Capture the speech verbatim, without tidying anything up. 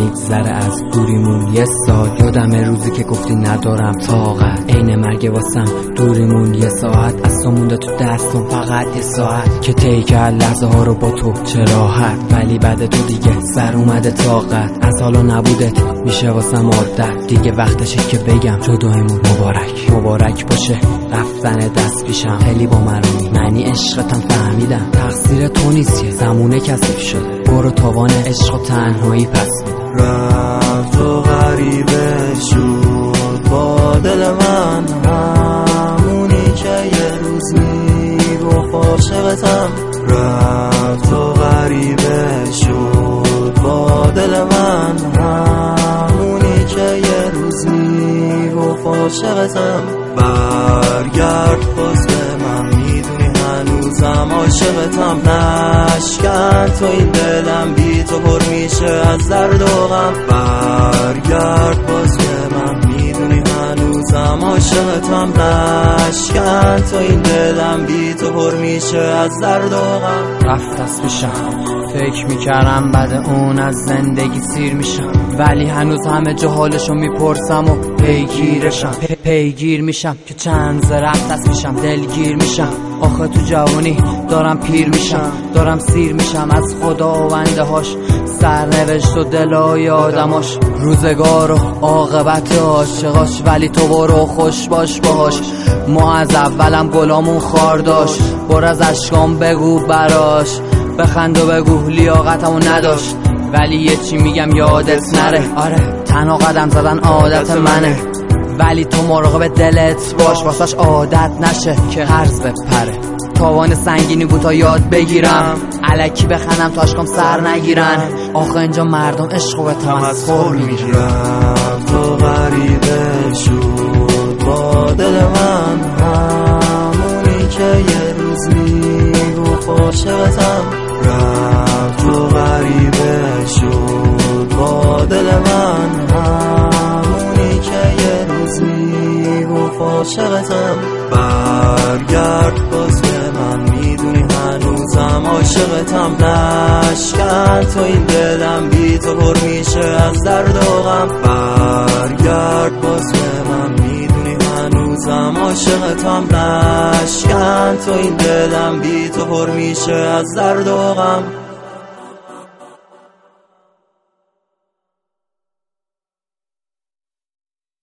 میگذره از دوریمون یه ساعت. یادم روزی که گفتی ندارم طاقت، عین مرگ واسم دوریمون یه ساعت. از تو مونده تو دستم فقط یه ساعت که طی کرد لحظه ها رو با تو چه راحت. ولی بعد تو دیگه سر اومده طاقت، از حالا نبودت میشه واسم عادت. دیگه وقتشه که بگم جدایمون مبارک مبارک باشه. رفتن دست پیشم خیلی با مرونی، معنی عشقتم فهمیدم تقصیر تو نیست که زمونه کثیف شده. برو تاوان عشق و تنهایی پس میدم. رفت و غریبه شد با دل من، همونی که یه روز میگفت عاشقتم. رفت و غریبه شد با دل من، همونی که یه روز میگفت عاشقتم. برگرد باز به من، میدونی هنوزم عاشقتم. نشکن تو این دلم، بی تو پر میشه از درد و غم. برگرد باز به من، میدونی هنوزم عاشقتم. نشکن تو این دلم، بی تو پر میشه از درد و غم. رفت از پیشم فکر میکردم بعد اون از زندگی سیر میشم، ولی هنوز همه جا حالشو میپرسم و پیگیرشم. پی پیگیر میشم که چند ز رفت از پیشم دلگیر میشم. آخه تو جوانی دارم پیر میشم، دارم سیر میشم از خداونده هاش، سرنوشت و دلای آدماش، روزگار و عاقبت عاشقاش. ولی تو برو خوش باش باهاش، ما از اولم گلامون خار داشت. بر از اشکام بگو براش، بخند و بگو لیاقتمو نداشت. ولی یه چی میگم یادت نره، آره تنها قدم زدن عادت منه. ولی تو مراقب دلت باش، واسش عادت نشه که هرز بپره. تاوان سنگینی بود تا یاد بگیرم، الکی بخنم تا عشقام سر نگیرن. آخه اینجا مردم عشقو به تمسخر میگیرن. رفت و غریبه شد با دل من، همونی که یه روز میگفت عاشقتم. رفت و غریبه شد با دل من، همونی که یه روز میگفت عاشقتم. برگرد باز به من، میدونی هنوزم عاشقتم. نشکن تو این دلم، بی تو پر میشه از درد و غم. برگرد باز به من، میدونی هنوزم عاشقتم. نشکن تو این دلم، بی تو پر میشه از درد و غم.